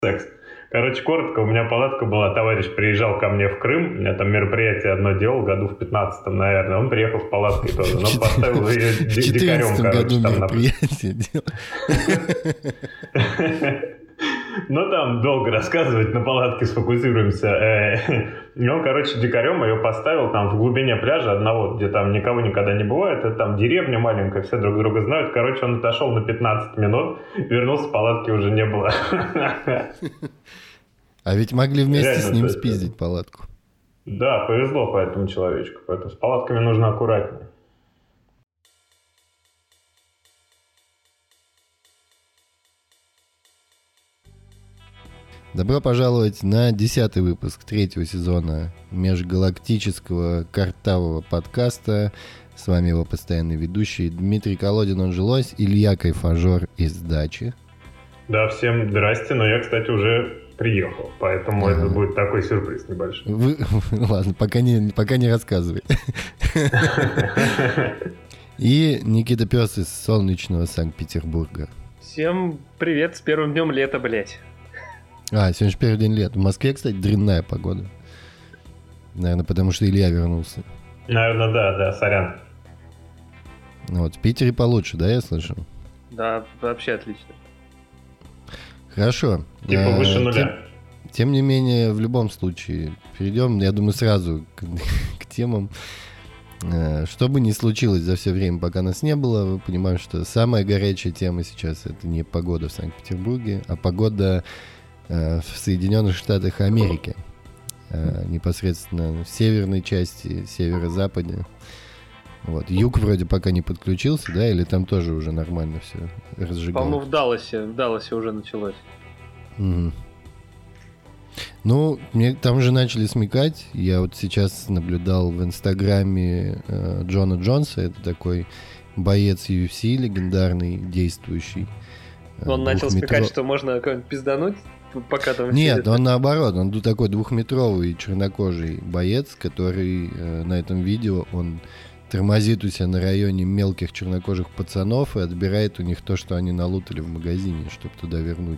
секс. Короче, коротко, у меня палатка была, товарищ приезжал ко мне в Крым, у меня там мероприятие одно делал, году в 15-м, наверное, он приехал с палаткой тоже, но поставил ее дикарем, короче, там мероприятие делал. Ну, там долго рассказывать, на палатке сфокусируемся. И он, короче, дикарем ее поставил там в глубине пляжа одного, где там никого никогда не бывает. Это там деревня маленькая, все друг друга знают. Короче, он отошел на 15 минут, вернулся, палатки уже не было. А ведь могли вместе реально, с ним спиздить палатку. Да, повезло по этому человечку. Поэтому с палатками нужно аккуратнее. Добро пожаловать на 10-й выпуск 3-го сезона межгалактического картавого подкаста. С вами его постоянный ведущий Дмитрий Колодин, он же Лось, Илья Кайфажор из дачи. Да, всем здрасте, но я, кстати, уже приехал, поэтому это будет такой сюрприз небольшой. Ладно, пока не рассказывай. И Никита Пёс из солнечного Санкт-Петербурга. Всем привет с первым днем лета, блять. Сегодня же первый день лета. В Москве, кстати, дрянная погода. Наверное, потому что Илья вернулся. Наверное, да, сорян. Вот, в Питере получше, да, я слышал? Да, вообще отлично. Хорошо. Типа выше нуля. Тем не менее, в любом случае, перейдем, я думаю, сразу к темам. Что бы ни случилось за все время, пока нас не было, мы понимаем, что самая горячая тема сейчас — это не погода в Санкт-Петербурге, а погода в Соединенных Штатах Америки. Непосредственно в северной части, северо-западе. Вот. Юг вроде пока не подключился, да? Или там тоже уже нормально все разжигают? По-моему, в Далласе уже началось. Угу. Ну, там же начали смекать. Я вот сейчас наблюдал в Инстаграме Джона Джонса. Это такой боец UFC, легендарный, действующий. Он начал смекать, что можно кого-нибудь пиздануть? Пока там Нет, он наоборот, он такой двухметровый чернокожий боец, который на этом видео, он тормозит у себя на районе мелких чернокожих пацанов и отбирает у них то, что они налутали в магазине, чтобы туда вернуть.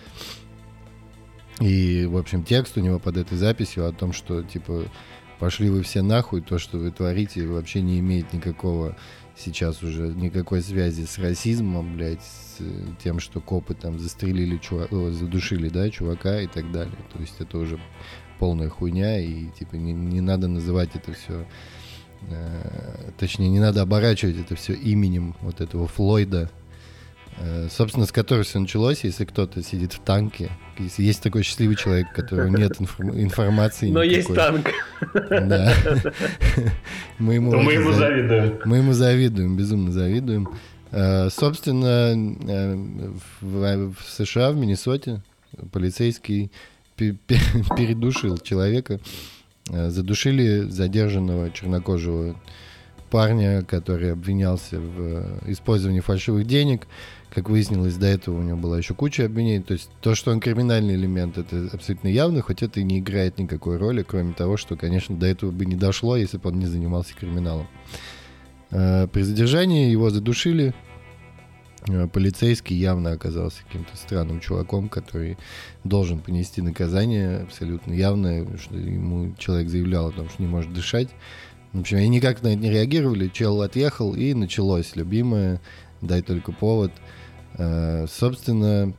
И, в общем, текст у него под этой записью о том, что, типа, пошли вы все нахуй, то, что вы творите, вообще не имеет никакого сейчас уже никакой связи с расизмом, блядь, с тем, что копы там застрелили задушили, да, чувака и так далее. То есть это уже полная хуйня, и типа не надо называть это все, точнее, не надо оборачивать это все именем вот этого Флойда, собственно, с которого все началось. Если кто-то сидит в танке, если есть такой счастливый человек, у которого нет информации но никакой. Есть танк. Да. Мы ему завидуем. Мы ему завидуем, безумно завидуем. Собственно, в США, в Миннесоте, полицейский передушил человека. Задушили задержанного чернокожего парня, который обвинялся в использовании фальшивых денег. Как выяснилось, до этого у него была еще куча обвинений. То есть то, что он криминальный элемент, это абсолютно явно, хоть это и не играет никакой роли, кроме того, что, конечно, до этого бы не дошло, если бы он не занимался криминалом. При задержании его задушили. Полицейский явно оказался каким-то странным чуваком, который должен понести наказание абсолютно явно, что ему человек заявлял о том, что не может дышать. В общем, они никак на это не реагировали. Чел отъехал, и началось любимое «дай только повод». Собственно,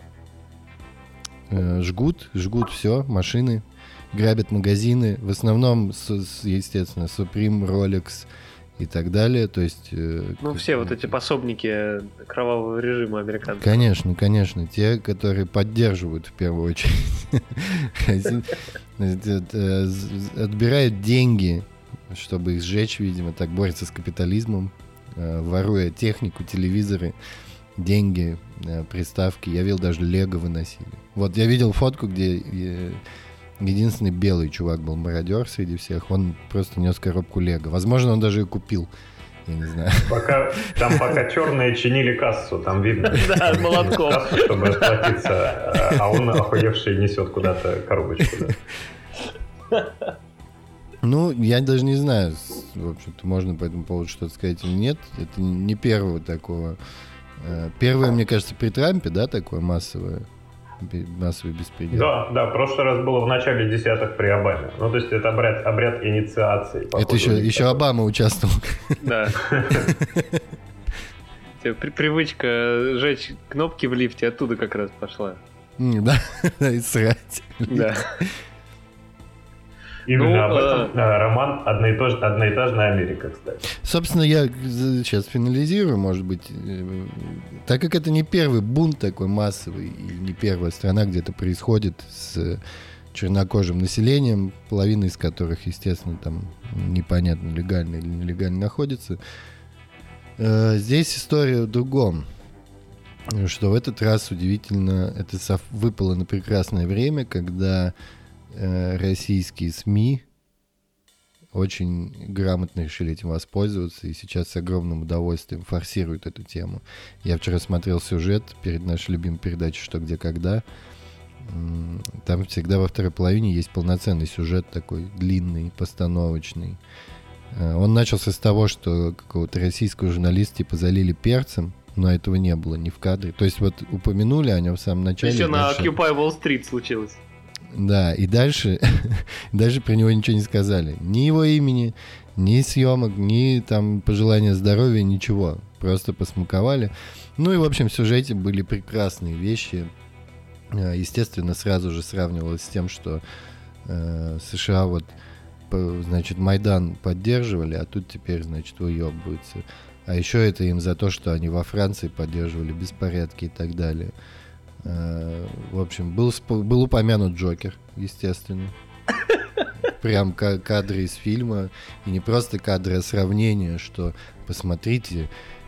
жгут все, машины, грабят магазины. В основном, естественно, Supreme, Rolex и так далее. То есть, все вот эти пособники кровавого режима американцев. Конечно. Те, которые поддерживают в первую очередь. Отбирают деньги, чтобы их сжечь, видимо, так борются с капитализмом, воруя технику, телевизоры, деньги, приставки. Я видел, даже лего выносили. Вот я видел фотку, где единственный белый чувак был мародер среди всех. Он просто нес коробку лего. Возможно, он даже ее купил. Я не знаю. Пока черные чинили кассу, там видно. Да, молотком. Кассу, чтобы расплатиться, а он, охуевший, несет куда-то коробочку. Ну, я даже не знаю, в общем-то, можно по этому поводу что-то сказать или нет. Это не первого такого. Первое, мне кажется, при Трампе, да, такое массовое. массовый беспредел. Да, в прошлый раз было в начале десятых при Обаме. Ну, то есть это обряд инициации. Это еще Обама участвовал. Да. Привычка жечь кнопки в лифте оттуда как раз пошла. Да, и срать. Да. Именно об этом роман «Одноэтажная Америка», кстати. Собственно, я сейчас финализирую, может быть, так как это не первый бунт такой массовый, и не первая страна, где это происходит с чернокожим населением, половина из которых, естественно, там непонятно, легально или нелегально находится. Здесь история в другом. Что в этот раз удивительно, это выпало на прекрасное время, когда российские СМИ очень грамотно решили этим воспользоваться и сейчас с огромным удовольствием форсируют эту тему. Я вчера смотрел сюжет перед нашей любимой передачей «Что, где, когда». Там всегда во второй половине есть полноценный сюжет такой длинный, постановочный. Он начался с того, что какого-то российского журналиста типа залили перцем, но этого не было ни в кадре. То есть вот упомянули о нем в самом начале. Еще на Occupy Wall Street случилось. Да, и дальше про него ничего не сказали. Ни его имени, ни съемок, ни там пожелания здоровья, ничего. Просто посмаковали. Ну и, в общем, в сюжете были прекрасные вещи. Естественно, сразу же сравнивалось с тем, что США вот, значит, Майдан поддерживали, а тут теперь, значит, уебываются. А еще это им за то, что они во Франции поддерживали беспорядки и так далее. В общем, был упомянут Джокер, естественно. Прям кадры из фильма. И не просто кадры, а сравнение, что посмотрите,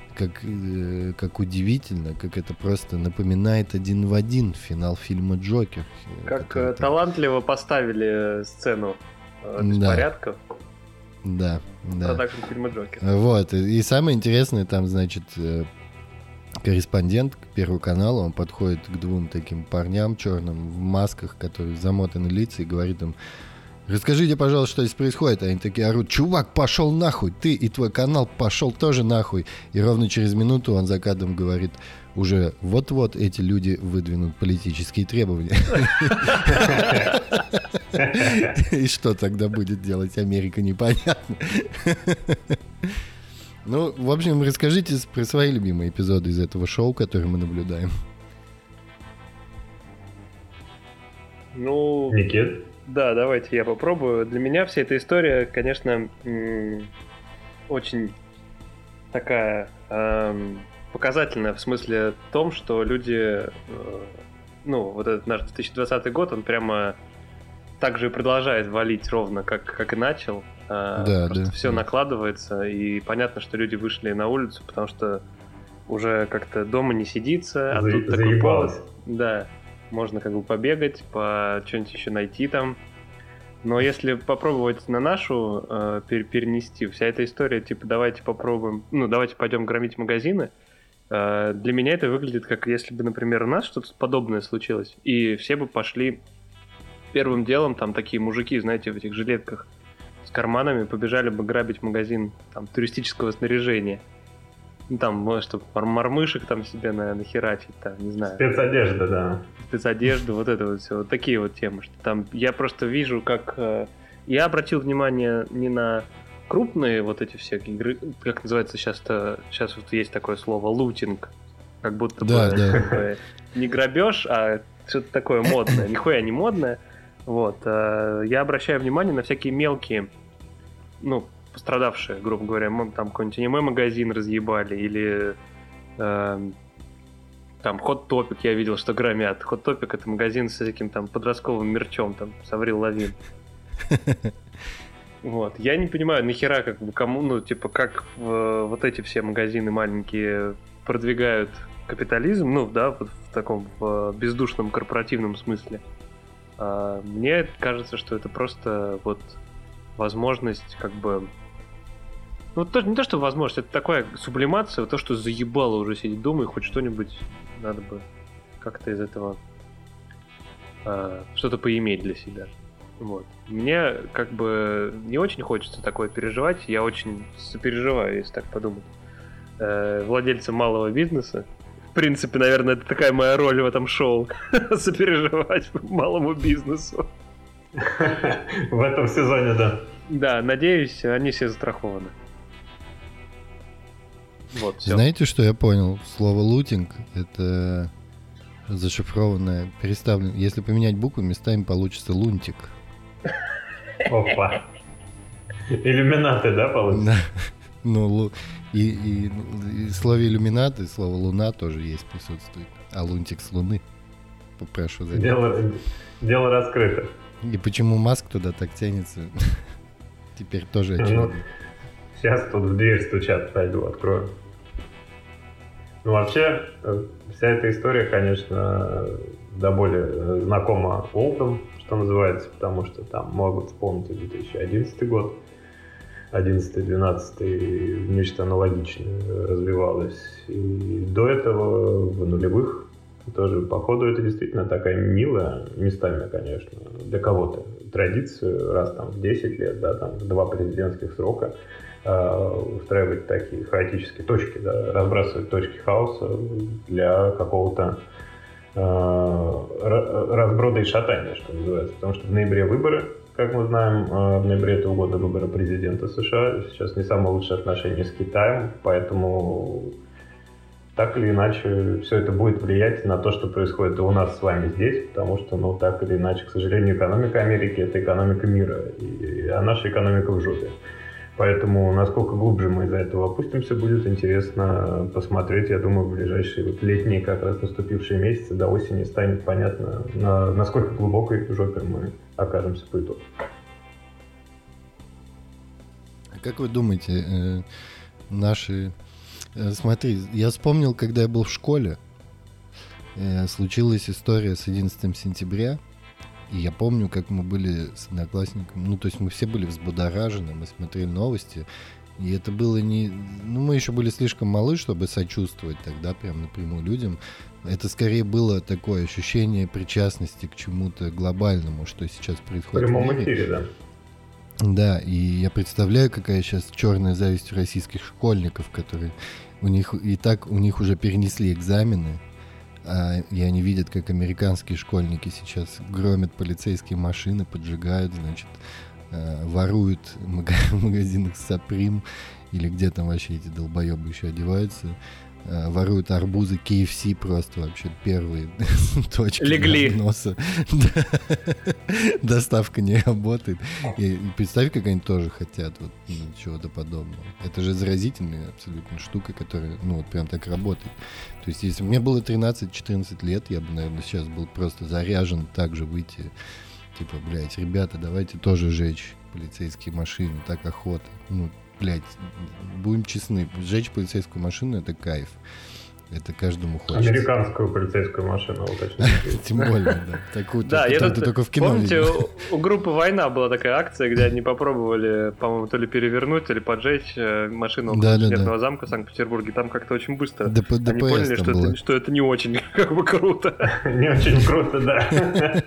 как удивительно, как это просто напоминает один в один финал фильма «Джокер». Как талантливо поставили сцену беспорядков. Да. Продакшн фильма «Джокер». Вот, и самое интересное, там, значит, корреспондент Первого канала, он подходит к двум таким парням черным в масках, которые замотаны лица, и говорит им: расскажите, пожалуйста, что здесь происходит. А они такие орут: чувак, пошел нахуй, ты и твой канал пошел тоже нахуй. И ровно через минуту он за кадром говорит: уже вот-вот эти люди выдвинут политические требования. И что тогда будет делать Америка, непонятно. Ну, в общем, расскажите про свои любимые эпизоды из этого шоу, которые мы наблюдаем. Ну, Никит? Да, давайте я попробую. Для меня вся эта история, конечно, очень такая показательная в смысле том, что люди, ну, вот этот наш 2020 год, он прямо так же и продолжает валить ровно, как и начал. Да. Все накладывается, и понятно, что люди вышли на улицу, потому что уже как-то дома не сидится, а тут такой повод. Да, можно как бы побегать, что-нибудь еще найти там. Но если попробовать на нашу перенести, вся эта история, типа, давайте попробуем, давайте пойдем громить магазины, для меня это выглядит как если бы, например, у нас что-то подобное случилось, и все бы пошли первым делом, там такие мужики, знаете, в этих жилетках с карманами, побежали бы грабить магазин там туристического снаряжения. Ну, там, может, мормышек там себе нахерачить, там, не знаю. Спецодежда, да. Спецодежду, вот это вот все, вот такие вот темы. Что там я просто вижу, как... Я обратил внимание не на крупные вот эти все игры, как называется сейчас вот есть такое слово, лутинг. Как будто бы не грабеж, а что-то такое модное. Нихуя не модное. Вот. Я обращаю внимание на всякие мелкие, пострадавшие, грубо говоря, там какой-нибудь аниме-магазин разъебали, или там Hot Topic я видел, что громят. Hot Topic — это магазин с таким там подростковым мерчом, там, с Аврил Лавин. Вот. Я не понимаю, нахера, как бы, кому, как вот эти все магазины маленькие продвигают капитализм, вот в таком бездушном корпоративном смысле. Мне кажется, что это просто вот возможность, как бы... не то, что возможность, это такая сублимация, то, что заебало уже сидеть дома, и хоть что-нибудь надо бы как-то из этого что-то поиметь для себя. Вот. Мне как бы не очень хочется такое переживать, я очень сопереживаю, если так подумать, владельцам малого бизнеса, принципе, наверное, это такая моя роль в этом шоу. Сопереживать малому бизнесу. В этом сезоне, да. Да, надеюсь, они все застрахованы. Вот, все. Знаете, что я понял? Слово лутинг — это зашифрованное, переставленное. Если поменять буквы местами, получится лунтик. Опа. Иллюминаты, да, получится? Ну, и в слове иллюминат и слово луна тоже есть, присутствует. А лунтик с луны. Попрошу заметить. Дело раскрыто. И почему Маск туда так тянется, теперь тоже очевидно. Сейчас тут в дверь стучат, пойду открою. Ну, вообще, вся эта история, конечно, до боли знакома олдам, что называется, потому что там могут вспомнить 2011 год, 11-12 нечто аналогичное развивалось. И до этого, в нулевых, тоже, походу, это действительно такая милая, местами, конечно, для кого-то традиция, раз там в 10 лет, да, там в 2 президентских срока, устраивать такие хаотические точки, да, разбрасывать точки хаоса для какого-то разброда и шатания, что называется. Потому что в ноябре выборы, как мы знаем, в ноябре этого года выборы президента США. Сейчас не самые лучшие отношения с Китаем, поэтому так или иначе все это будет влиять на то, что происходит и у нас с вами здесь, потому что, ну, так или иначе, к сожалению, экономика Америки — это экономика мира, а наша экономика в жопе. Поэтому, насколько глубже мы из-за этого опустимся, будет интересно посмотреть. Я думаю, в ближайшие вот летние, как раз наступившие месяцы, до осени станет понятно, насколько глубокой жопе мы окажемся по итогу. Как вы думаете, наши... Смотри, я вспомнил, когда я был в школе, случилась история с 11 сентября, и я помню, как мы были с одноклассниками, ну, то есть мы все были взбудоражены, мы смотрели новости, и это было не... Ну, мы еще были слишком малы, чтобы сочувствовать тогда прям напрямую людям. Это скорее было такое ощущение причастности к чему-то глобальному, что сейчас происходит в мире. В прямом эфире, да. Да, и я представляю, какая сейчас черная зависть у российских школьников, которые у них уже перенесли экзамены, и они видят, как американские школьники сейчас громят полицейские машины, поджигают, значит, воруют в магазинах Supreme, или где там вообще эти долбоебы еще одеваются, воруют арбузы KFC, просто вообще первые точки легли носа. Доставка не работает. И представь, как они тоже хотят вот чего-то подобного. Это же заразительная абсолютно штука, которая, ну, вот прям так работает. То есть, если бы мне было 13-14 лет, я бы, наверное, сейчас был просто заряжен так же выйти. Типа, блядь, ребята, давайте тоже жечь полицейские машины, так охота. Ну, блядь, будем честны, сжечь полицейскую машину — это кайф. Это каждому хочется. Американскую полицейскую машину, уточню. Тем более, да. Такую, да, я ты только в кино помните, видел. у группы «Война» была такая акция, где они попробовали, по-моему, то ли перевернуть, то ли поджечь машину около Железного замка в Санкт-Петербурге. Там как-то очень быстро они поняли, что это не очень как бы круто. Не очень круто, да.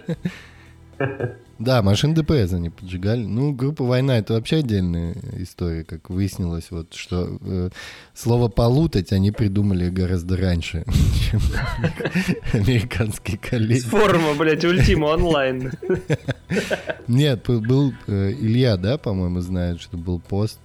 Да, машин ДПС они поджигали. Ну, группа «Война» — это вообще отдельная история, как выяснилось, вот, что слово «полутать» они придумали гораздо раньше, чем американские коллеги. С форума, блядь, Ультима онлайн. Нет, был Илья, да, по-моему, знает, что был пост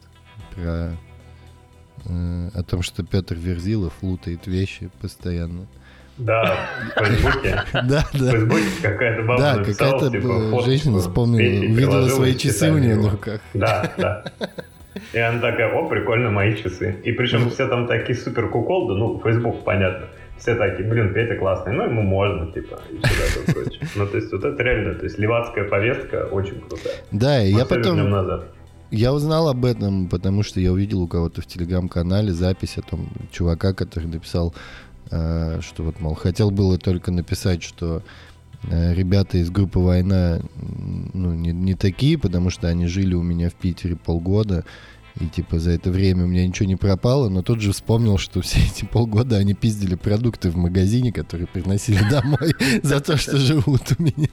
о том, что Петр Верзилов лутает вещи постоянно. Да, в Фейсбуке. Да. В Фейсбуке какая-то баба да, написала, какая-то типа, женщина вспомнила, увидела свои часы у нее на руках. Да. И она такая: о, прикольно, мои часы. И причем все там такие супер куколды, ну, Facebook, понятно. Все такие: блин, Петя классный, ну, ему можно, типа, и все такое прочее. Ну, то есть, вот это реально, то есть, левацкая повестка очень крутая. Да, и я потом... днем назад. Я узнал об этом, потому что я увидел у кого-то в Телеграм-канале запись о том чувака, который написал, что вот, мол, хотел было только написать, что ребята из группы «Война», ну, не такие, потому что они жили у меня в Питере полгода, и типа за это время у меня ничего не пропало, но тут же вспомнил, что все эти полгода они пиздили продукты в магазине, которые приносили домой за то, что живут у меня.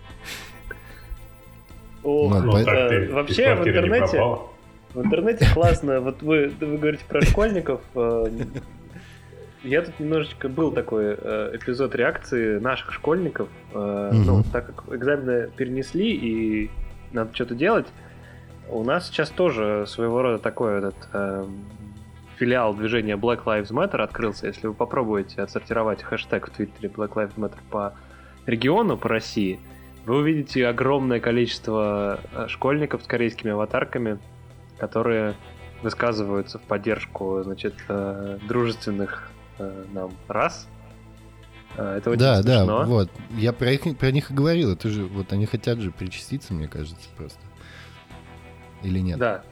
Вообще в интернете классно, вот вы говорите про школьников. Я тут немножечко был такой эпизод реакции наших школьников. Так как экзамены перенесли и надо что-то делать, у нас сейчас тоже своего рода такой филиал движения Black Lives Matter открылся. Если вы попробуете отсортировать хэштег в Твиттере Black Lives Matter по региону, по России, вы увидите огромное количество школьников с корейскими аватарками, которые высказываются в поддержку, дружественных нам рас. Это очень смешно. Да, вот. Я про них и говорил. Это же, вот они хотят же причаститься, мне кажется, просто. Или нет? Да.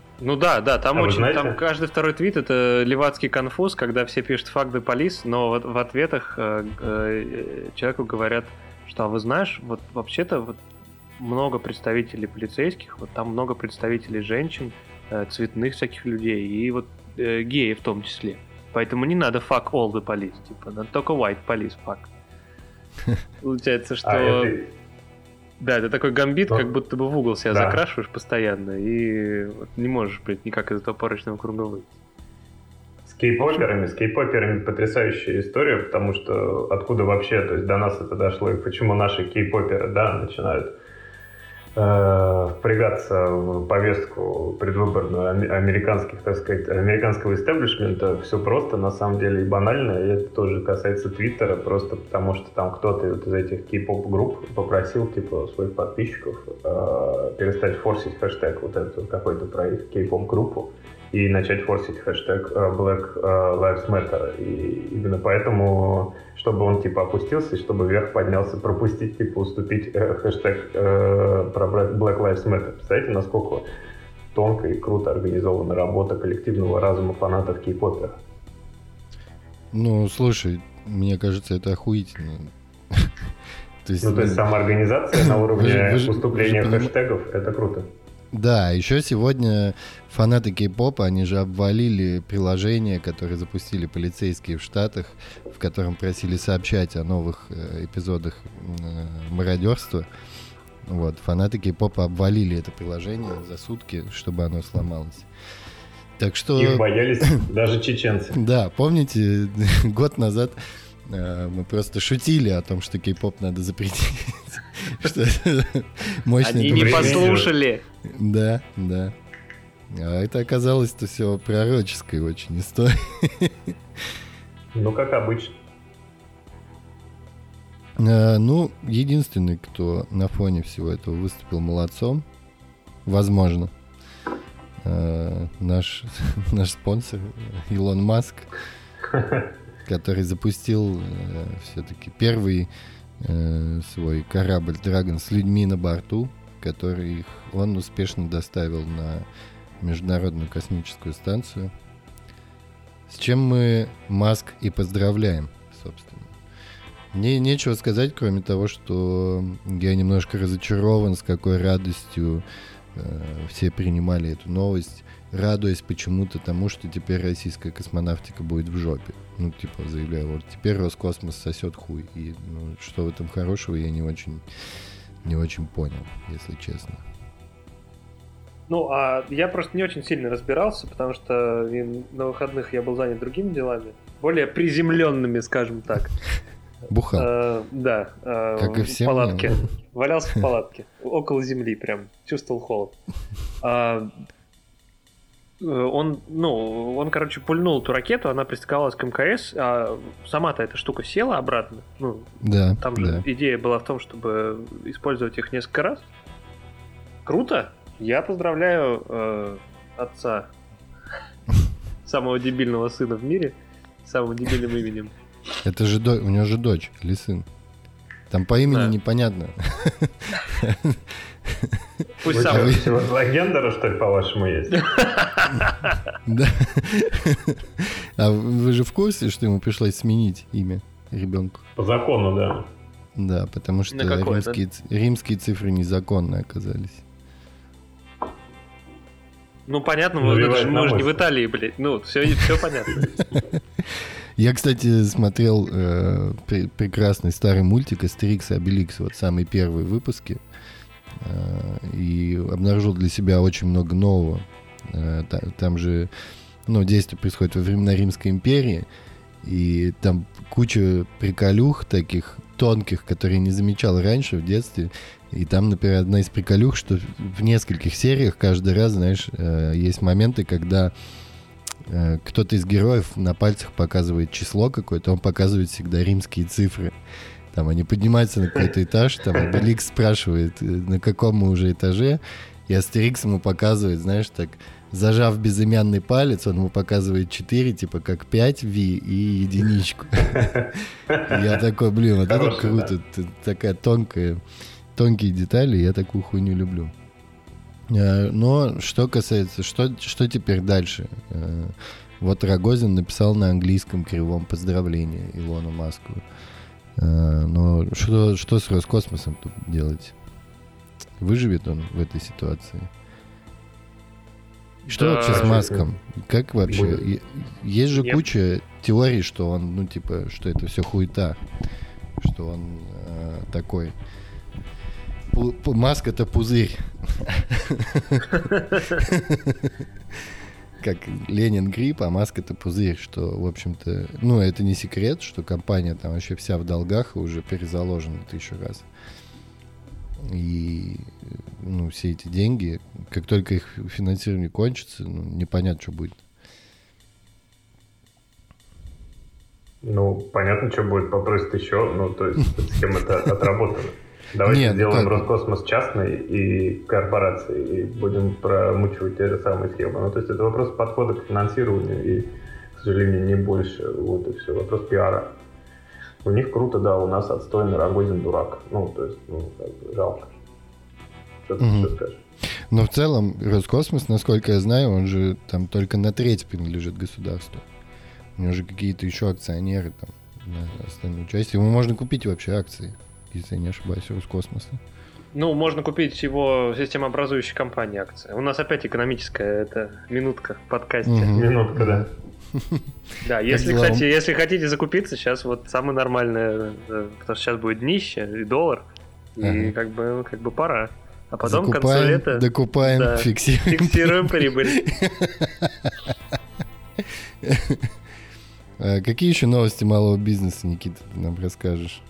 Там каждый второй твит — это левацкий конфуз, когда все пишут «fuck the police», но в ответах человеку говорят, что, а вы знаешь, вот вообще-то вот много представителей полицейских, вот там много представителей женщин, цветных всяких людей, и вот геи в том числе. Поэтому не надо fuck all the police, надо только white police fuck. Получается, что... Да, это такой гамбит, как будто бы в угол себя закрашиваешь постоянно, и вот не можешь, никак из этого порочного круга выйти. С кей-поперами потрясающая история, потому что откуда вообще, то есть до нас это дошло, и почему наши кей-поперы, начинают впрягаться в повестку предвыборную американского истеблишмента. Все просто, на самом деле, и банально. И это тоже касается Твиттера, просто потому что там кто-то из этих кей-поп-групп попросил своих подписчиков перестать форсить хэштег какой-то про их кей-поп-группу и начать форсить хэштег Black Lives Matter. И именно поэтому, чтобы он опустился, чтобы вверх поднялся, пропустить, уступить хэштег про Black Lives Matter. Представляете, насколько тонко и круто организована работа коллективного разума фанатов кей-попера? Ну, слушай, мне кажется, это охуительно. То есть самоорганизация на уровне уступления хэштегов — это круто. Да, еще сегодня фанаты кей-попа, они же обвалили приложение, которое запустили полицейские в Штатах, в котором просили сообщать о новых эпизодах мародерства. Вот, фанаты кей-попа обвалили это приложение за сутки, чтобы оно сломалось. Так что... Их боялись даже чеченцы. Да, помните, год назад мы просто шутили о том, что кей-поп надо запретить. Они не послушали. Да. А это оказалось-то все пророческой очень историей. Ну, как обычно. Единственный, кто на фоне всего этого выступил молодцом, возможно, наш спонсор Илон Маск, который запустил все-таки первый свой корабль Dragon с людьми на борту, который он успешно доставил на Международную космическую станцию. С чем мы Маск и поздравляем, собственно. Мне нечего сказать, кроме того, что я немножко разочарован, с какой радостью все принимали эту новость, радуясь почему-то тому, что теперь российская космонавтика будет в жопе. Заявляю, вот теперь Роскосмос сосет хуй. И что в этом хорошего, я не очень понял, если честно. А я просто не очень сильно разбирался, потому что на выходных я был занят другими делами, более приземленными, скажем так. Бухал. Да. Как и все. В палатке. Валялся в палатке. Около земли прям. Чувствовал холод. Он, короче, пульнул эту ракету, она пристыковалась к МКС, а сама-то эта штука села обратно. Да. Там же идея была в том, чтобы использовать их несколько раз. Круто! Я поздравляю отца самого дебильного сына в мире с самым дебильным именем. Это же у него же дочь или сын. Там по имени непонятно. Пусть сам. Два гендера, что ли, по-вашему, есть? Да. А вы же в курсе, что ему пришлось сменить имя ребенку? По закону, да. Да, потому что римские цифры незаконные оказались. Понятно, мы же не в Италии, блядь. Все понятно. Я, кстати, смотрел прекрасный старый мультик «Астерикс и Обеликс», вот самые первые выпуски, и обнаружил для себя очень много нового. Там же действие происходит во времена Римской империи, И там куча приколюх таких тонких, которые не замечал раньше в детстве. И там, например, одна из приколюх, что в нескольких сериях каждый раз, знаешь, есть моменты, когда кто-то из героев на пальцах показывает число какое-то, он показывает всегда римские цифры. Там они поднимаются на какой-то этаж, там Обеликс спрашивает, на каком мы уже этаже, и Астерикс ему показывает, знаешь, так, зажав безымянный палец, он ему показывает 4, типа как 5 V и единичку. Я такой, блин, вот это круто, такая тонкие детали, я такую хуйню люблю. Но что касается, что теперь дальше? Вот Рогозин написал на английском кривом поздравление Илону Маску. Но что с Роскосмосом тут делать? Выживет он в этой ситуации? Что вообще с Маском? Как вообще? Есть же куча теорий, что он, ну типа, что это все хуета, что он такой. Маск — это пузырь. Как Ленин грипп, а Маск — это пузырь, что, в общем-то, ну, это не секрет, что компания там вообще вся в долгах и уже перезаложена 1000 раз. И, ну, все эти деньги, как только их финансирование кончится, ну, непонятно, что будет. Ну, понятно, что будет, попросят еще, ну, то есть схема-то отработана. Давайте сделаем Роскосмос частной и корпорацией, и будем промучивать те же самые схемы. Ну, то есть это вопрос подхода к финансированию, и, к сожалению, не больше. Вот и все. Вопрос пиара. У них круто, да, у нас отстойный Рогозин дурак. Ну, то есть, ну, как бы жалко. Что ты еще скажешь? Но в целом Роскосмос, насколько я знаю, он же там только на треть принадлежит государству. У него же какие-то еще акционеры там на остальную часть. Ему можно купить вообще акции, если я не ошибаюсь, Роскосмоса. Ну, можно купить его системообразующей компании акции. У нас опять экономическая минутка в подкасте. Минутка, да. Да, если хотите закупиться, сейчас вот самое нормальное, потому что сейчас будет днище и доллар, и как бы пора. А потом к концу лета... Докупаем, да, фиксируем прибыль. Какие еще новости малого бизнеса, Никита, ты нам расскажешь?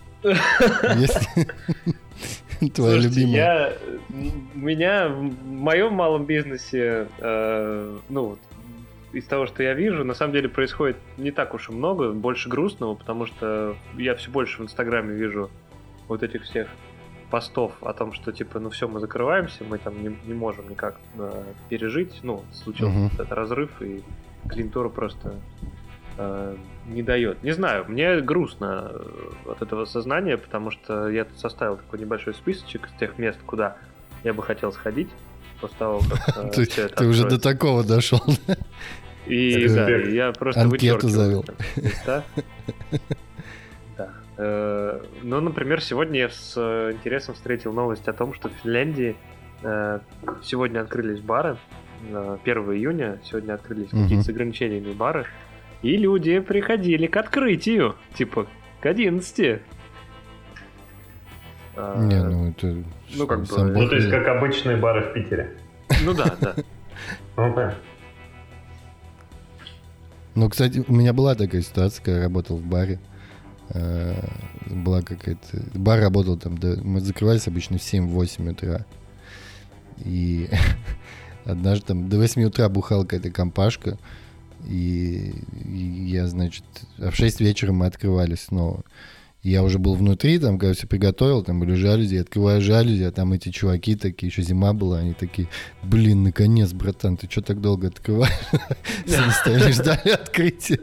Твоя любимая. У меня в моем малом бизнесе, ну, из того, что я вижу, на самом деле происходит не так уж и много, больше грустного, потому что я все больше в Инстаграме вижу вот этих всех постов о том, что типа, ну все, мы закрываемся, мы там не можем никак пережить, ну, случился этот разрыв, и клиентура просто не дает. Не знаю, мне грустно от этого сознания, потому что я тут составил такой небольшой списочек из тех мест, куда я бы хотел сходить после того, как ты уже до такого дошел. И да, я просто вычеркиваю места. Да. Ну, например, сегодня я с интересом встретил новость о том, что в Финляндии сегодня открылись бары. 1 июня сегодня открылись какие-то с ограничениями бары. И люди приходили к открытию, типа, к 11. Не, ну это... Ну, как бы... Ну, то есть, как обычные бары в Питере. Ну, да. Ну, понятно. Ну, кстати, у меня была такая ситуация, когда я работал в баре. Была какая-то... Бар работал там... Мы закрывались обычно в 7-8 утра. И однажды там до 8 утра бухала какая-то компашка. И я, значит... А в 6 вечера мы открывались снова. И я уже был внутри, там, когда все приготовил, там были жалюзи, открываю жалюзи, а там эти чуваки такие, еще зима была, они такие, блин, наконец, братан, ты что так долго открываешь? Стояли, ждали открытия.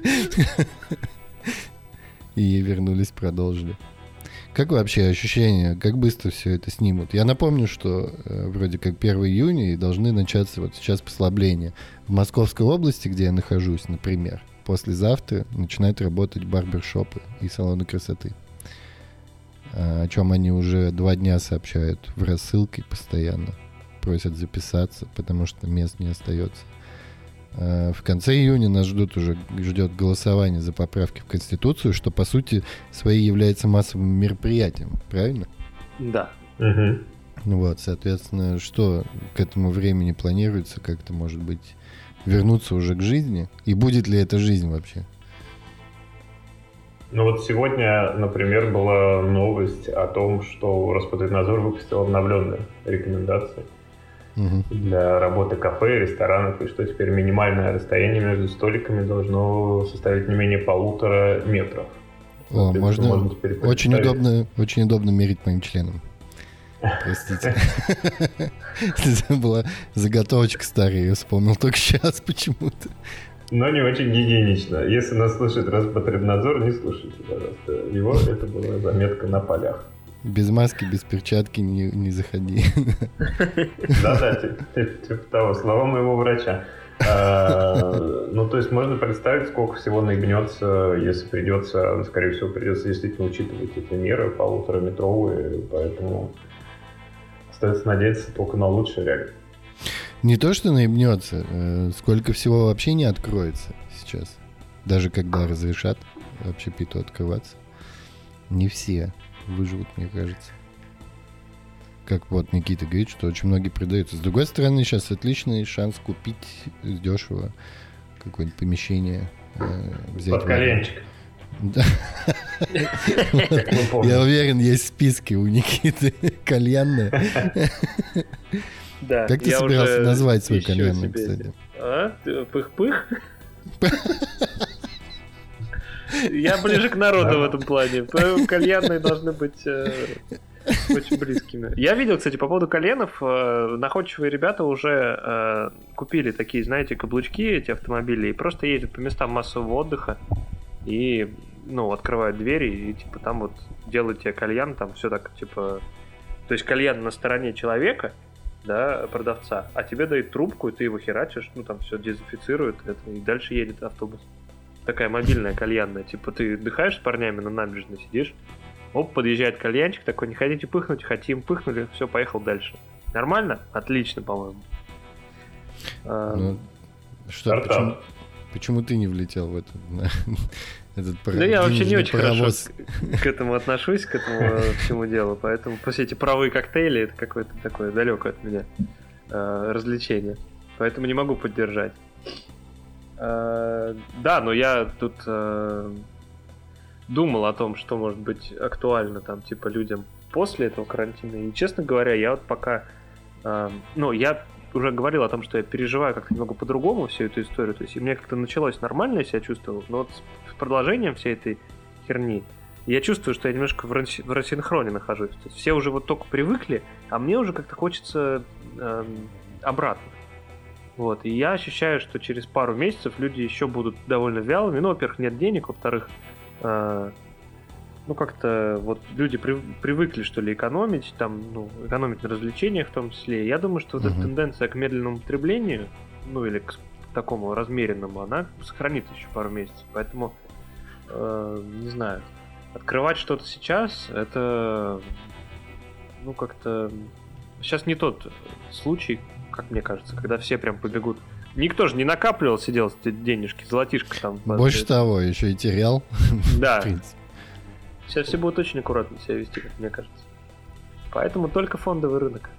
И вернулись, продолжили. Как вообще ощущения, как быстро все это снимут? Я напомню, что вроде как 1 июня и должны начаться вот сейчас послабления. В Московской области, где я нахожусь, например, послезавтра начинают работать барбершопы и салоны красоты. О чем они уже 2 дня сообщают в рассылке постоянно. Просят записаться, потому что мест не остается. В конце июня нас ждет голосование за поправки в Конституцию, что по сути своей является массовым мероприятием, правильно? Да. Вот, соответственно, что к этому времени планируется, как-то, может быть, вернуться уже к жизни? И будет ли это жизнь вообще? Ну вот сегодня, например, была новость о том, что Роспотребнадзор выпустил обновленные рекомендации для работы кафе, ресторанов, и что теперь минимальное расстояние между столиками должно составить не менее 1,5 метров. О, можно очень удобно мерить моим членом. Простите. Это была заготовочка старая, я вспомнил только сейчас почему-то. Но не очень гигиенично. Если нас слушает Роспотребнадзор, не слушайте, пожалуйста. Его это была заметка на полях. Без маски, без перчатки не заходи. Да-да, типа того, слова моего врача. Ну, то есть можно представить, сколько всего наебнется, если придется, скорее всего, придется действительно учитывать эти меры 1,5-метровые, поэтому остается надеяться только на лучшее реально. Не то, что наебнется, сколько всего вообще не откроется сейчас. Даже когда разрешат общепиту открываться. Не все выживут, мне кажется. Как вот Никита говорит, что очень многие продаются. С другой стороны, сейчас отличный шанс купить дешево какое-нибудь помещение. Взять под коленчик. Да. Я уверен, есть списки у Никиты кальянные. Да, как ты собирался назвать свой кальянный, кстати? Пых-пых? Я ближе к народу в этом плане. Кальянные должны быть очень близкими. Я видел, кстати, по поводу кальянов, находчивые ребята уже купили такие, знаете, каблучки, эти автомобили, и просто ездят по местам массового отдыха и, ну, открывают двери и, типа, там вот делают тебе кальян, там все так, типа... То есть кальян на стороне человека, да, продавца, а тебе дают трубку, и ты его херачишь, ну, там все дезинфицирует, и дальше едет автобус. Такая мобильная кальянная, типа ты отдыхаешь с парнями на набережной, сидишь, оп, подъезжает кальянчик такой, не хотите пыхнуть, хотим, пыхнули, все, поехал дальше. Нормально? Отлично, по-моему. Что, почему ты не влетел в этот паровоз? Да я вообще не очень хорошо к этому отношусь, к этому всему делу, поэтому все эти паровые коктейли, это какое-то такое далекое от меня развлечение, поэтому не могу поддержать. Да, но я тут думал о том, что может быть актуально там, типа, людям после этого карантина. И, честно говоря, я вот пока... ну, я уже говорил о том, что я переживаю как-то немного по-другому всю эту историю. То есть, и мне как-то началось нормально, я себя чувствовал. Но вот с продолжением всей этой херни я чувствую, что я немножко в рассинхроне нахожусь. То есть, все уже вот только привыкли, а мне уже как-то хочется обратно. Вот, и я ощущаю, что через пару месяцев люди еще будут довольно вялыми. Ну, во-первых, нет денег, во-вторых, ну, как-то вот люди привыкли, что ли, экономить, там, ну, экономить на развлечениях в том числе. Я думаю, что вот эта тенденция к медленному потреблению, ну, или к такому размеренному, она сохранится еще пару месяцев. Поэтому, не знаю, открывать что-то сейчас, это, ну, как-то... Сейчас не тот случай, как мне кажется, когда все прям побегут. Никто же не накапливал, сидел с денежки, золотишко там. Больше того, еще и терял. Да. Сейчас все будут очень аккуратно себя вести, как мне кажется. Поэтому только фондовый рынок.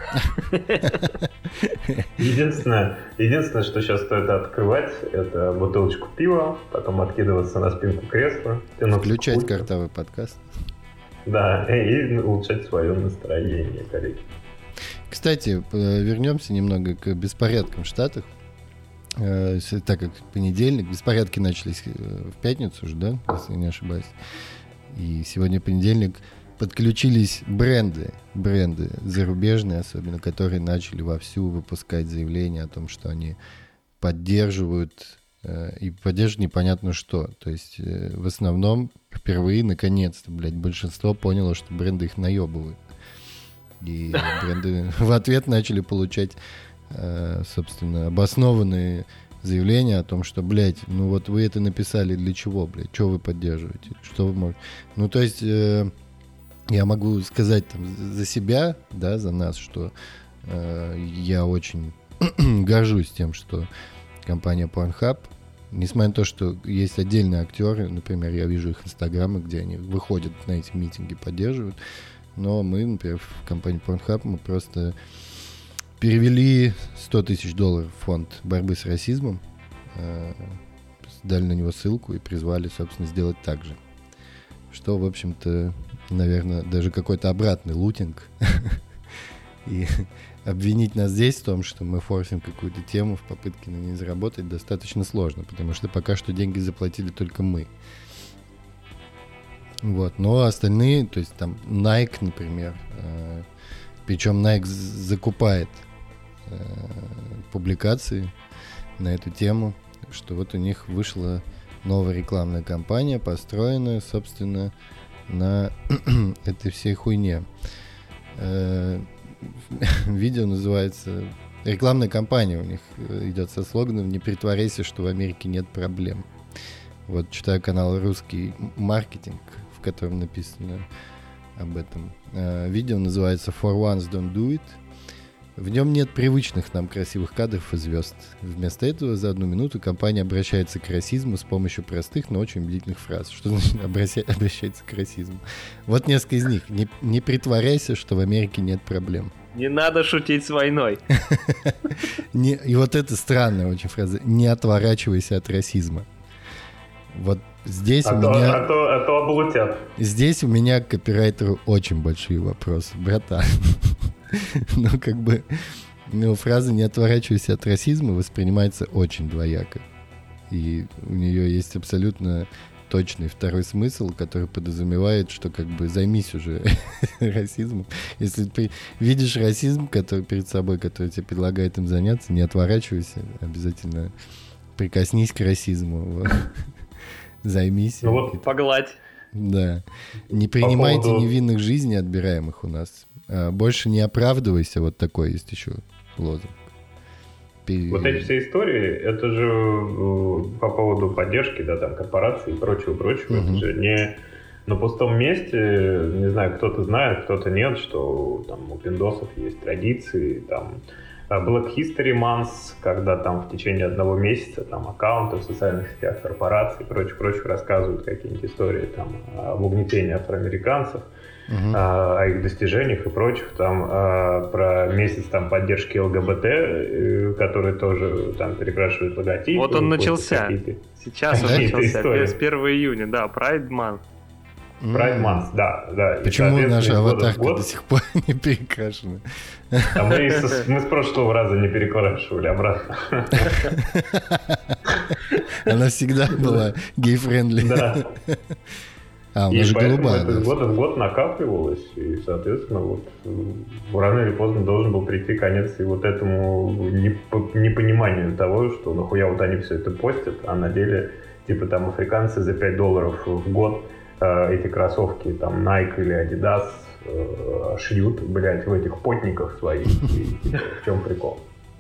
Единственное, что сейчас стоит открывать, это бутылочку пива, потом откидываться на спинку кресла. Включать картавый подкаст. Да, и улучшать свое настроение, коллеги. Кстати, вернемся немного к беспорядкам в Штатах. Так как понедельник, беспорядки начались в пятницу уже, да, если не ошибаюсь. И сегодня понедельник, подключились бренды зарубежные особенно, которые начали вовсю выпускать заявления о том, что они поддерживают, и поддерживают непонятно что. То есть в основном впервые, наконец-то, большинство поняло, что бренды их наебывают. И бренды в ответ начали получать, собственно, обоснованные заявления о том, что, блядь, ну вот вы это написали для чего, блядь, что вы поддерживаете, что вы можете... Ну, то есть, я могу сказать там за себя, да, за нас, что я очень горжусь тем, что компания Pornhub, несмотря на то, что есть отдельные актеры, например, я вижу их инстаграмы, где они выходят на эти митинги, поддерживают, но мы, например, в компании Pornhub, мы просто перевели $100 тысяч в фонд борьбы с расизмом, дали на него ссылку и призвали, собственно, сделать так же. что, в общем-то, наверное, даже какой-то обратный лутинг. И обвинить нас здесь в том, что мы форсим какую-то тему в попытке на ней заработать, достаточно сложно, потому что пока что деньги заплатили только мы. Вот, но остальные, то есть там Nike, например, причем Nike закупает публикации на эту тему, что вот у них вышла новая рекламная кампания, построенная, собственно, на этой всей хуйне. Видео называется... Рекламная кампания у них идет со слоганом «Не притворяйся, что в Америке нет проблем». Вот читаю канал «Русский маркетинг», в котором написано об этом. Видео называется «For once don't do it». В нем нет привычных нам красивых кадров и звезд. Вместо этого за 1 минуту компания обращается к расизму с помощью простых, но очень убедительных фраз. Что значит обращается к расизму? Вот несколько из них. Не притворяйся, что в Америке нет проблем. Не надо шутить с войной. И вот это странная очень фраза. Не отворачивайся от расизма. Вот здесь у меня... А то облутят. Здесь у меня к копирайтеру очень большие вопросы, братан. Ну, как бы... Ну, фраза «не отворачивайся от расизма» воспринимается очень двояко. И у нее есть абсолютно точный второй смысл, который подразумевает, что как бы займись уже расизмом. Если ты видишь расизм, который перед собой, который тебе предлагает им заняться, не отворачивайся, обязательно прикоснись к расизму. Займись. Ну вот погладь. Да. Не принимайте невинных жизней, отбираемых у нас. Больше не оправдывайся. Вот такой есть еще лозунг. Вот эти все истории, это же по поводу поддержки, да, там, корпораций и прочего. Это же не на пустом месте, не знаю, кто-то знает, кто-то нет, что там у пиндосов есть традиции, там, Black History Month, когда там в течение 1 месяца там аккаунты в социальных сетях корпораций и прочее рассказывают какие-нибудь истории там об угнетении афроамериканцев, о их достижениях и прочих, там про месяц там поддержки ЛГБТ, который тоже там перекрашивает логотипы. Вот он начался. Сейчас он начался. С 1 июня, да, Pride Month. Pride Month, да. Почему наша аватарка до сих пор не перекрашена? А мы с прошлого раза не перекрашивали обратно. Она всегда была гей-френдли. Да. А, у нас же голубая. Это год в год накапливалось, и, соответственно, вот рано или поздно должен был прийти конец и вот этому непониманию того, что нахуя вот они все это постят, а на деле, типа, там, африканцы за $5 в год эти кроссовки, там, Nike или Adidas шьют, блядь, в этих потниках своих. И, типа, в чем прикол?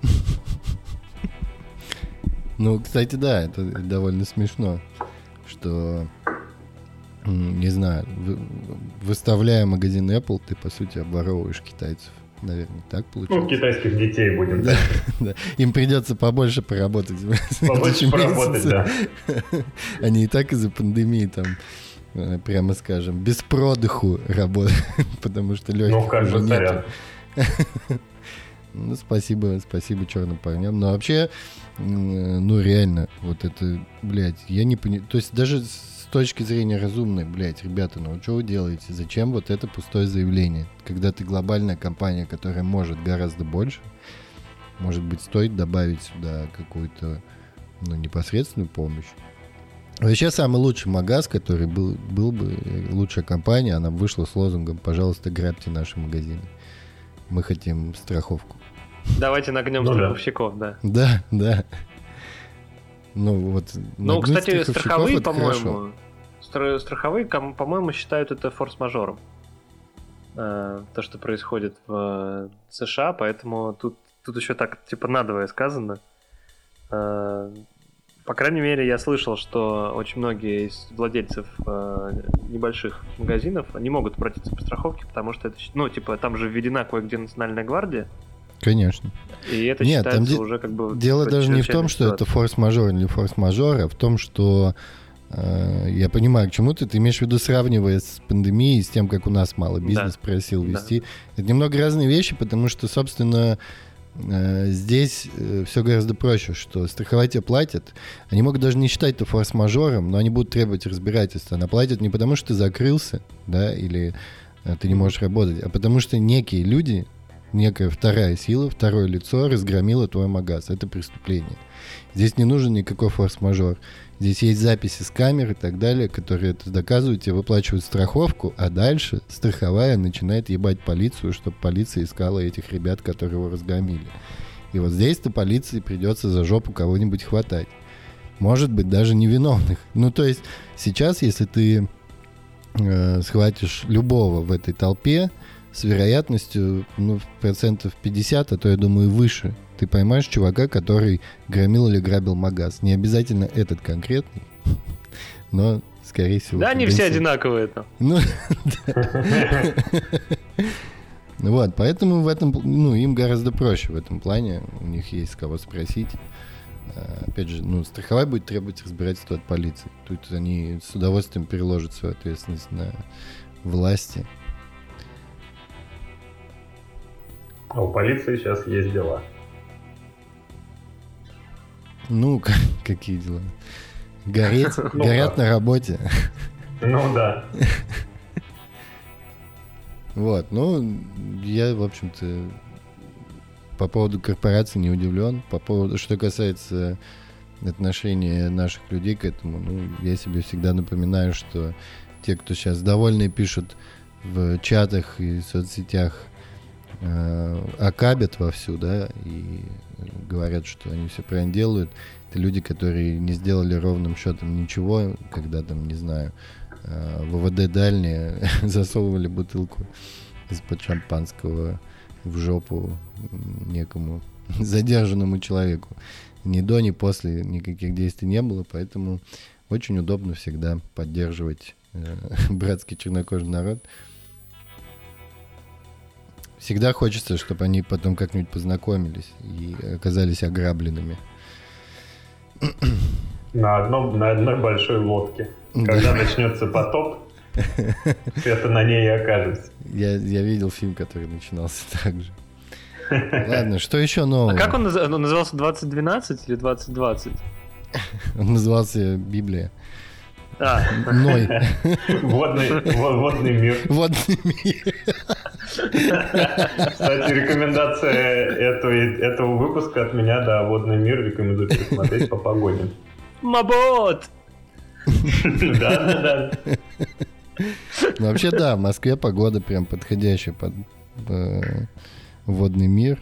Ну, кстати, да, это довольно смешно, что... Не знаю, выставляя магазин Apple, ты, по сути, обворовываешь китайцев. Наверное, так получается. Ну, китайских детей будем. Да. Им придется побольше поработать. Побольше поработать, да. Они и так из-за пандемии там, прямо скажем, без продыху работают, потому что легких уже нет. Ну, спасибо черным парням. Но вообще, ну, реально, вот это, блядь, я не понимаю. То есть даже с точки зрения разумной, блядь, ребята, ну что вы делаете? Зачем вот это пустое заявление? Когда ты глобальная компания, которая может гораздо больше, может быть, стоит добавить сюда какую-то, ну, непосредственную помощь. Вообще, самый лучший магаз, который был бы, лучшая компания, она вышла с лозунгом «Пожалуйста, грабьте наши магазины. Мы хотим страховку». Давайте нагнем страховщиков, да. Да. Ну, вот. Ну, кстати, страховые, по-моему, страховые, по-моему, считают это форс-мажором. То, что происходит в США, поэтому тут еще так, типа, надвое сказано. По крайней мере, я слышал, что очень многие из владельцев небольших магазинов не могут обратиться по страховке, потому что это, ну, типа, там же введена кое-где Национальная гвардия. Конечно. И это считается уже как бы... Дело даже не в том, что это форс-мажор или форс-мажор, а в том, что я понимаю, к чему ты имеешь в виду, сравнивая с пандемией, с тем, как у нас мало бизнес просил вести. Да. Это немного разные вещи, потому что, собственно, Здесь все гораздо проще, что страхователи платят. Они могут даже не считать это форс-мажором, но они будут требовать разбирательства. Она платит не потому, что ты закрылся, да, или ты не можешь работать, а потому что некие люди, некая вторая сила, второе лицо разгромило твой магаз. Это преступление. Здесь не нужен никакой форс-мажор. Здесь есть записи с камер и так далее, которые это доказывают, тебе выплачивают страховку, а дальше страховая начинает ебать полицию, чтобы полиция искала этих ребят, которые его разгромили. И вот здесь-то полиции придется за жопу кого-нибудь хватать. Может быть, даже невиновных. Ну, то есть сейчас, если ты схватишь любого в этой толпе, с вероятностью, процентов 50, а то, я думаю, выше, ты поймаешь чувака, который громил или грабил магаз. Не обязательно этот конкретный, но, скорее всего... Да, они все одинаковые там. Ну, вот, поэтому в этом, им гораздо проще в этом плане. У них есть кого спросить. Опять же, страховая будет требовать разбирательства от полиции. Тут они с удовольствием переложат свою ответственность на власти. А у полиции сейчас есть дела. Какие дела? Горят на работе. Ну да. Вот, я, в общем-то, по поводу корпорации не удивлен. По поводу, что касается отношения наших людей к этому, я себе всегда напоминаю, что те, кто сейчас довольны, пишут в чатах и соцсетях, окабят вовсю, да, и говорят, что они все правильно делают. Это люди, которые не сделали ровным счетом ничего, когда там, не знаю, в ВВД дальние засовывали бутылку из-под шампанского в жопу некому задержанному человеку. Ни до, ни после никаких действий не было, поэтому очень удобно всегда поддерживать братский чернокожий народ. Всегда хочется, чтобы они потом как-нибудь познакомились и оказались ограбленными. На одной большой лодке. Когда начнется потоп, это на ней и окажется. Я видел фильм, который начинался так же. Ладно, что еще нового? А как он назывался? 2012 или 2020? Он назывался «Библия». Ной. Водный мир. Водный мир. Кстати, рекомендация этого выпуска от меня, да, «Водный мир» рекомендую пересмотреть по погоде. Мабот! Да. Вообще, да, в Москве погода прям подходящая под «Водный мир».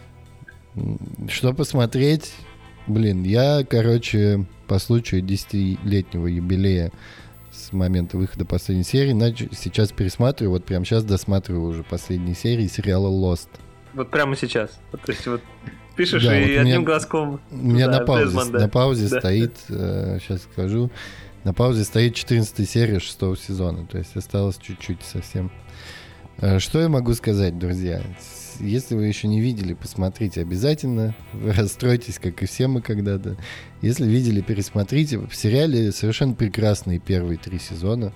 Что посмотреть? Я, по случаю 10-летнего юбилея с момента выхода последней серии, сейчас пересматриваю, вот прямо сейчас досматриваю уже последние серии сериала Lost. Вот прямо сейчас? То есть вот пишешь, да, и вот одним глазком... У меня на паузе стоит, сейчас скажу, на паузе стоит 14 серия 6 сезона, то есть осталось чуть-чуть совсем. Что я могу сказать, друзья? Если вы еще не видели, посмотрите обязательно. Вы расстроитесь, как и все мы когда-то. Если видели, пересмотрите. В сериале совершенно прекрасные первые 3 сезона.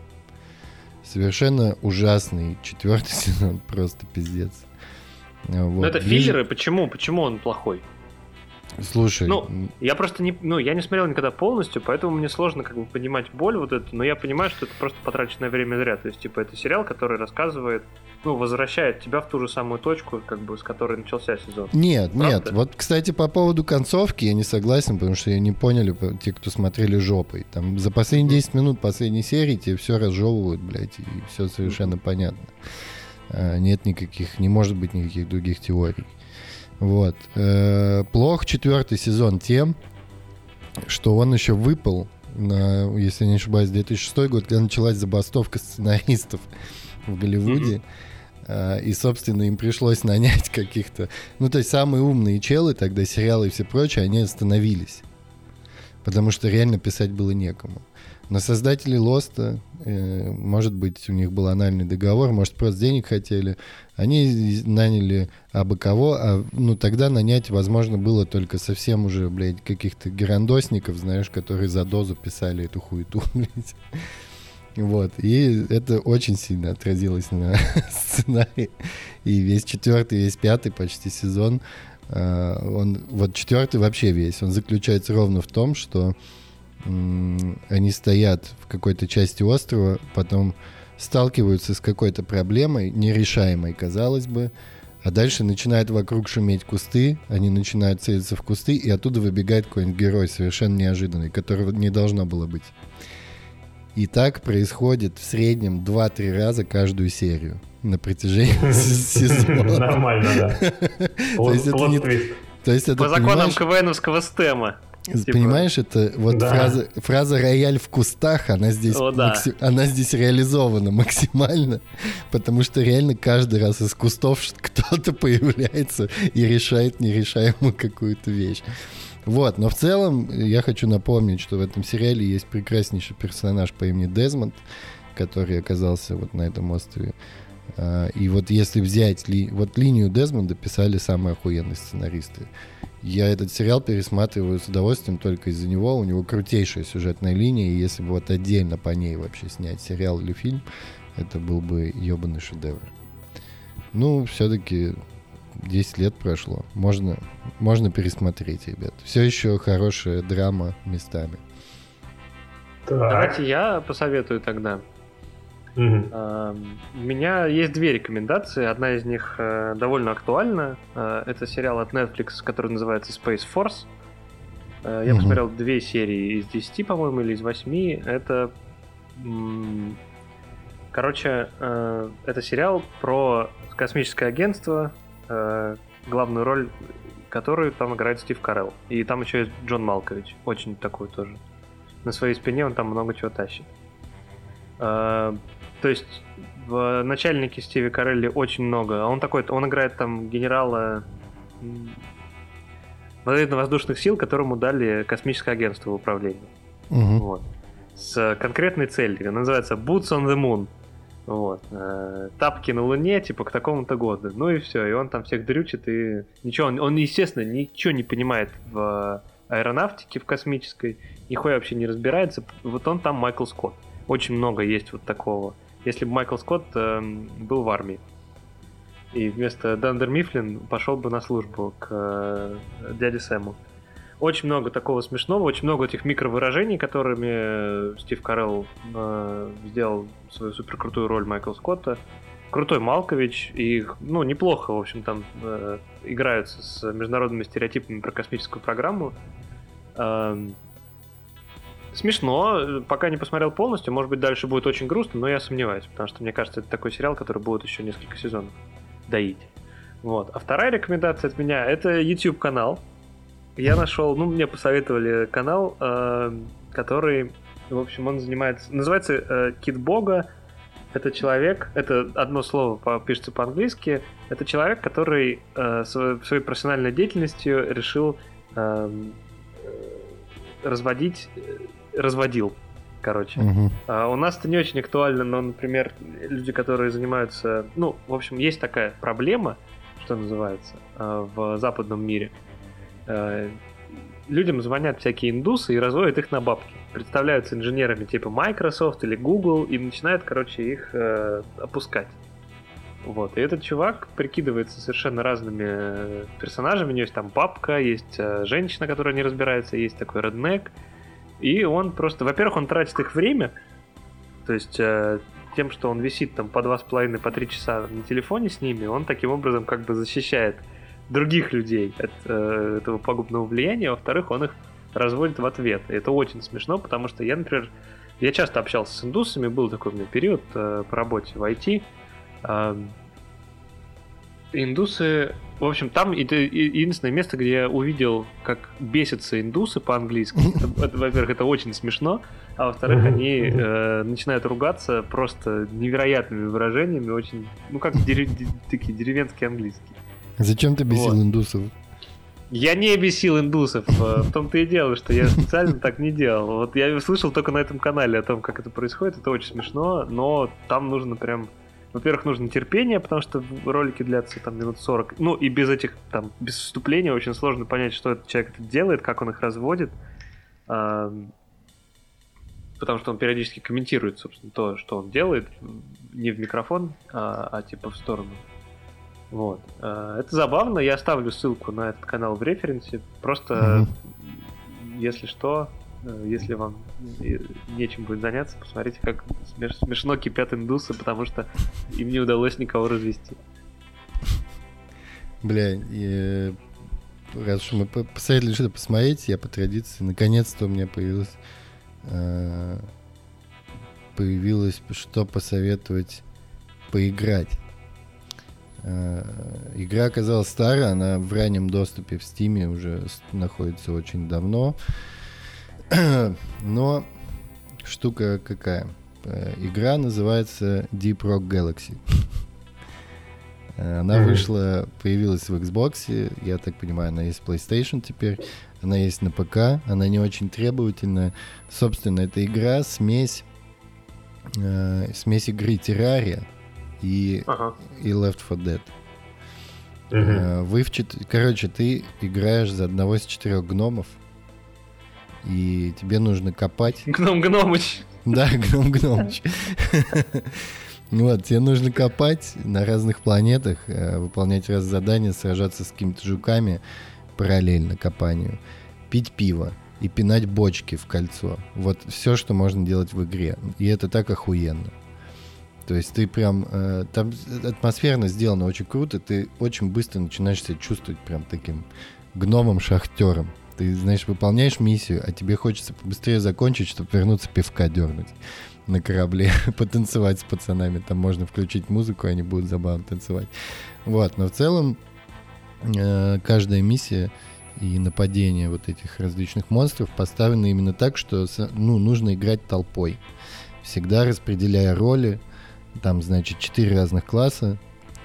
Совершенно ужасный 4-й сезон. Просто пиздец. Вот. Но это филлеры. Почему? Почему он плохой? Слушай... я просто я не смотрел никогда полностью, поэтому мне сложно понимать боль вот эту, но я понимаю, что это просто потраченное время зря. То есть, это сериал, который рассказывает, возвращает тебя в ту же самую точку, с которой начался сезон. Нет. Вот, кстати, по поводу концовки я не согласен, потому что не поняли те, кто смотрели жопой. Там за последние 10 минут последней серии тебе все разжевывают, блядь, и все совершенно понятно. Нет не может быть никаких других теорий. Вот. Плох 4-й сезон тем, что он еще выпал если я не ошибаюсь, 2006 год, когда началась забастовка сценаристов в Голливуде. И, собственно, им пришлось нанять каких-то... то есть самые умные челы тогда, сериалы и все прочее, они остановились. Потому что реально писать было некому. Но создатели Лоста, может быть, у них был анальный договор, может, просто денег хотели. Они наняли абы кого, тогда нанять, возможно, было только совсем уже, каких-то герандосников, знаешь, которые за дозу писали эту хуету, блядь. Вот. И это очень сильно отразилось на сценарии. И весь 4-й, весь 5-й почти сезон, вот 4-й вообще весь, он заключается ровно в том, что они стоят в какой-то части острова, потом сталкиваются с какой-то проблемой, нерешаемой, казалось бы, а дальше начинают вокруг шуметь кусты, они начинают целиться в кусты, и оттуда выбегает какой-нибудь герой совершенно неожиданный, которого не должно было быть. И так происходит в среднем 2-3 раза каждую серию на протяжении сезона. Нормально, да. То есть это, по законам КВНовского стема. Понимаешь, это вот фраза «рояль в кустах», она здесь реализована максимально, потому что реально каждый раз из кустов кто-то появляется и решает нерешаемую какую-то вещь. Вот, но в целом я хочу напомнить, что в этом сериале есть прекраснейший персонаж по имени Дезмонд, который оказался вот на этом острове. И вот если взять линию Дезмонда писали самые охуенные сценаристы. Я этот сериал пересматриваю с удовольствием только из-за него. У него крутейшая сюжетная линия, и если бы вот отдельно по ней вообще снять сериал или фильм, это был бы ебаный шедевр. Ну, все-таки 10 лет прошло. Можно пересмотреть, ребят. Все еще хорошая драма местами. Давайте я посоветую тогда. У меня есть 2 рекомендации. Одна из них довольно актуальна. Это сериал от Netflix, который называется Space Force. Я посмотрел 2 серии из 10, по-моему, или из 8. Это... Короче, это сериал про космическое агентство, главную роль которой там играет Стив Карелл. И там еще есть Джон Малкович. Очень такой тоже. На своей спине он там много чего тащит. То есть в начальнике Стиве Карелли очень много. Он играет там генерала военно-воздушных сил, которому дали космическое агентство в управлении. Вот. С конкретной целью. Она называется Boots on the Moon. Вот. Тапки на Луне, типа, к такому-то году. Ну и все. И он там всех дрючит. И ничего, он, естественно, ничего не понимает в аэронавтике, в космической. Нихуя вообще не разбирается. Вот он там Майкл Скотт. Очень много есть вот такого. Если бы Майкл Скотт был в армии и вместо Дандер Мифлин пошел бы на службу к дяде Сэму. Очень много такого смешного, очень много этих микровыражений, которыми Стив Карелл сделал свою суперкрутую роль Майкла Скотта. Крутой Малкович, и неплохо, в общем, там играются с международными стереотипами про космическую программу. Смешно, пока не посмотрел полностью, может быть, дальше будет очень грустно, но я сомневаюсь, потому что, мне кажется, это такой сериал, который будет еще несколько сезонов доить. Вот. А вторая рекомендация от меня — это YouTube-канал. Я нашел, мне посоветовали канал, который, в общем, он называется Кит Бога. Это человек, это одно слово пишется по-английски, это человек, который своей профессиональной деятельностью решил разводил, короче. У нас это не очень актуально, но, например, люди, которые занимаются... в общем, есть такая проблема, что называется, в западном мире. Людям звонят всякие индусы и разводят их на бабки. Представляются инженерами типа Microsoft или Google и начинают, их опускать. Вот. И этот чувак прикидывается совершенно разными персонажами. У него есть там бабка, есть женщина, которая не разбирается, есть такой реднек. И он просто... Во-первых, он тратит их время, то есть тем, что он висит там по 2,5, по 3 часа на телефоне с ними, он таким образом защищает других людей от этого пагубного влияния. Во-вторых, он их разводит в ответ. И это очень смешно, потому что я, например, часто общался с индусами, был такой у меня период по работе в IT. Индусы, в общем, там это единственное место, где я увидел, как бесятся индусы по-английски. Во-первых, это очень смешно, а во-вторых, они начинают ругаться просто невероятными выражениями, очень, такие деревенские английские. Зачем ты бесил индусов? Я не бесил индусов, в том-то и дело, что я специально так не делал. Вот я слышал только на этом канале о том, как это происходит, это очень смешно, но там нужно прям... Во-первых, нужно терпение, потому что ролики длятся там минут 40. И без этих, без вступления очень сложно понять, что этот человек делает, как он их разводит. потому что он периодически комментирует, собственно, то, что он делает, не в микрофон, а типа в сторону. Вот. Это забавно, я оставлю ссылку на этот канал в референсе, просто, если что, если вам нечем будет заняться, посмотрите, как смешно кипят индусы, потому что им не удалось никого развести. Бля, раз уж мы посоветовали что-то посмотреть, я по традиции, наконец-то у меня появилось что посоветовать поиграть. Игра оказалась старая, она в раннем доступе в Steam уже находится очень давно. Но штука какая? Игра называется Deep Rock Galaxy. Она вышла, появилась в Xbox, я так понимаю, она есть в PlayStation теперь, она есть на ПК, она не очень требовательная. Собственно, эта игра смесь игры Terraria и Left 4 Dead. Короче, ты играешь за одного из 4 гномов, и тебе нужно копать. Гном-гномыч. Да, гном-гномыч. Вот, тебе нужно копать на разных планетах, выполнять разные задания, сражаться с какими-то жуками параллельно копанию, пить пиво и пинать бочки в кольцо. Вот все, что можно делать в игре. И это так охуенно. То есть ты прям... там атмосферно сделано очень круто, ты очень быстро начинаешь себя чувствовать прям таким гномом-шахтером. Ты, знаешь, выполняешь миссию, а тебе хочется побыстрее закончить, чтобы вернуться пивка дернуть на корабле, потанцевать с пацанами. Там можно включить музыку, они будут забавно танцевать. Вот, но в целом каждая миссия и нападение вот этих различных монстров поставлены именно так, что нужно играть толпой. Всегда распределяя роли. Там, значит, 4 разных класса.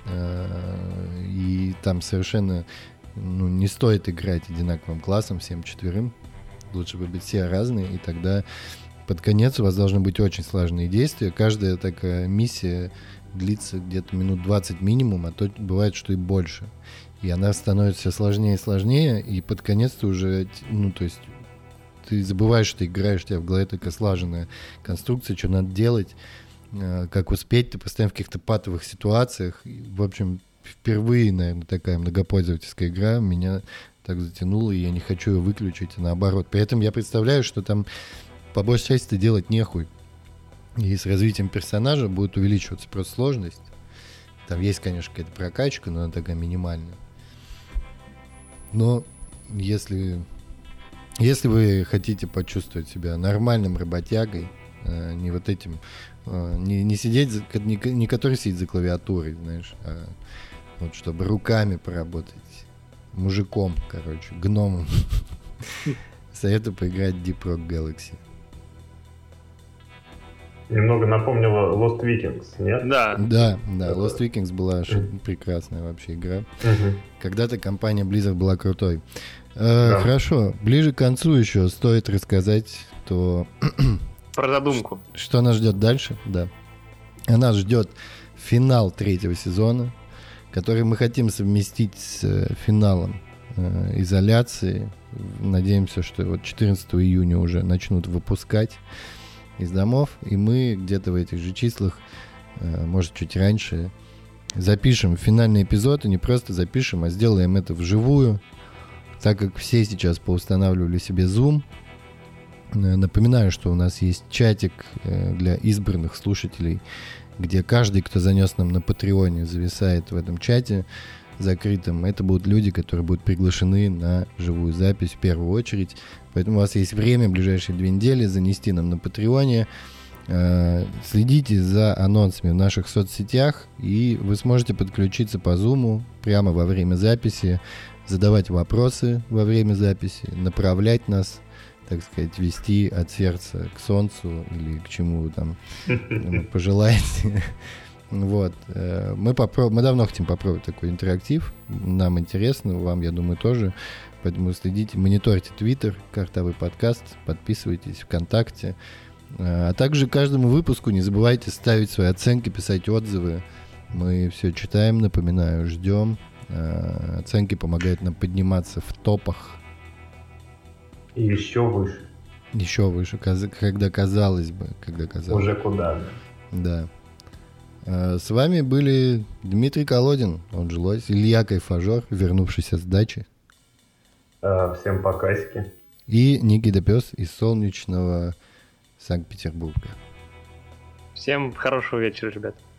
И там совершенно не стоит играть одинаковым классом, всем 4. Лучше выбрать все разные, и тогда под конец у вас должны быть очень сложные действия. Каждая такая миссия длится где-то минут 20 минимум, а то бывает, что и больше. И она становится все сложнее и сложнее, и под конец ты уже, то есть ты забываешь, что ты играешь, у тебя в голове такая слаженная конструкция, что надо делать, как успеть, ты постоянно в каких-то патовых ситуациях. И, в общем, впервые, наверное, такая многопользовательская игра меня так затянула, и я не хочу ее выключить, а наоборот. При этом я представляю, что там по большей части делать нехуй. И с развитием персонажа будет увеличиваться просто сложность. Там есть, конечно, какая-то прокачка, но она такая минимальная. Но если вы хотите почувствовать себя нормальным работягой, не вот этим, не сидеть, не который сидит за клавиатурой, знаешь, а вот чтобы руками поработать, мужиком, короче, гномом, советую поиграть в Deep Rock Galaxy. Немного напомнила Lost Vikings, нет? Да. Да, Lost Vikings была прекрасная вообще игра. Когда-то компания Blizzard была крутой. Хорошо, ближе к концу еще стоит рассказать, то... Про задумку. Что нас ждет дальше, да. А нас ждет финал 3-го сезона, который мы хотим совместить с финалом изоляции. Надеемся, что вот 14 июня уже начнут выпускать из домов, и мы где-то в этих же числах, может, чуть раньше, запишем финальный эпизод, и не просто запишем, а сделаем это вживую, так как все сейчас поустанавливали себе Zoom. Напоминаю, что у нас есть чатик для избранных слушателей, где каждый, кто занес нам на Патреоне, зависает в этом чате закрытым. Это будут люди, которые будут приглашены на живую запись в первую очередь. Поэтому у вас есть время в ближайшие 2 недели занести нам на Патреоне. Следите за анонсами в наших соцсетях, и вы сможете подключиться по Zoom прямо во время записи, задавать вопросы во время записи, направлять нас, так сказать, вести от сердца к солнцу или к чему вы там пожелаете. Вот. Мы давно хотим попробовать такой интерактив. Нам интересно, вам, я думаю, тоже. Поэтому следите, мониторьте Twitter, Картавый подкаст, подписывайтесь ВКонтакте. А также каждому выпуску не забывайте ставить свои оценки, писать отзывы. Мы все читаем, напоминаю, ждем. Оценки помогают нам подниматься в топах. И еще выше. Еще выше, когда казалось бы. Уже куда, да. С вами были Дмитрий Колодин, он же Лось, Илья Кайфажор, вернувшийся с дачи. Всем покасики. И Никита Пес из солнечного Санкт-Петербурга. Всем хорошего вечера, ребят.